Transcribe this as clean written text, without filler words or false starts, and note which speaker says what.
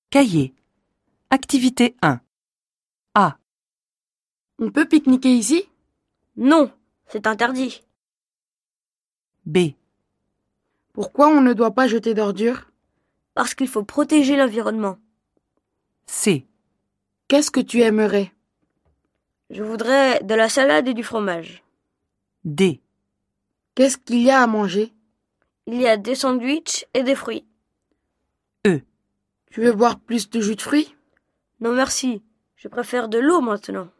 Speaker 1: Cahier. Activité 1. A.
Speaker 2: On peut pique-niquer ici?
Speaker 3: Non, c'est interdit.
Speaker 1: B.
Speaker 2: Pourquoi on ne doit pas jeter d'ordures?
Speaker 3: Parce qu'il faut protéger l'environnement.
Speaker 1: C.
Speaker 2: Qu'est-ce que tu aimerais?
Speaker 3: Je voudrais de la salade et du fromage.
Speaker 1: D.
Speaker 2: Qu'est-ce qu'il y a à manger?
Speaker 3: Il y a des sandwichs et des fruits.
Speaker 1: E.
Speaker 2: Tu veux boire plus de jus de fruits?
Speaker 3: Non merci, je préfère de l'eau maintenant.